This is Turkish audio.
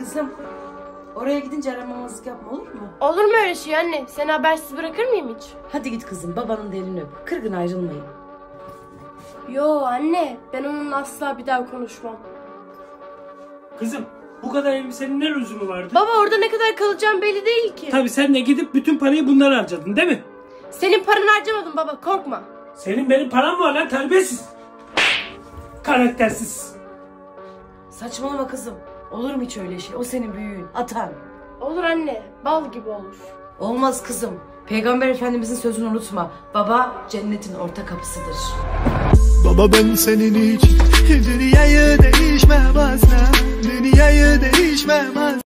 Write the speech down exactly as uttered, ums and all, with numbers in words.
Kızım, oraya gidince aramamazlık yapma, olur mu? Olur mu öyle şey anne? Seni habersiz bırakır mıyım hiç? Hadi git kızım, babanın da elini öp. Kırgın ayrılmayın. Yo anne, ben onunla asla bir daha konuşmam. Kızım, bu kadar elbisenin ne lüzumu vardı? Baba orada ne kadar kalacağım belli değil ki. Tabii sen de gidip bütün parayı bunlara harcadın değil mi? Senin paranı harcamadım baba, korkma. Senin benim param var lan, terbiyesiz. Karaktersiz. Saçmalama kızım. Olur mu hiç öyle şey? O senin büyüğün, atan. Olur anne, bal gibi olur. Olmaz kızım. Peygamber Efendimizin sözünü unutma. Baba cennetin orta kapısıdır. Baba ben senin için dünyayı değişmem asla. Dünyayı değişmem asla.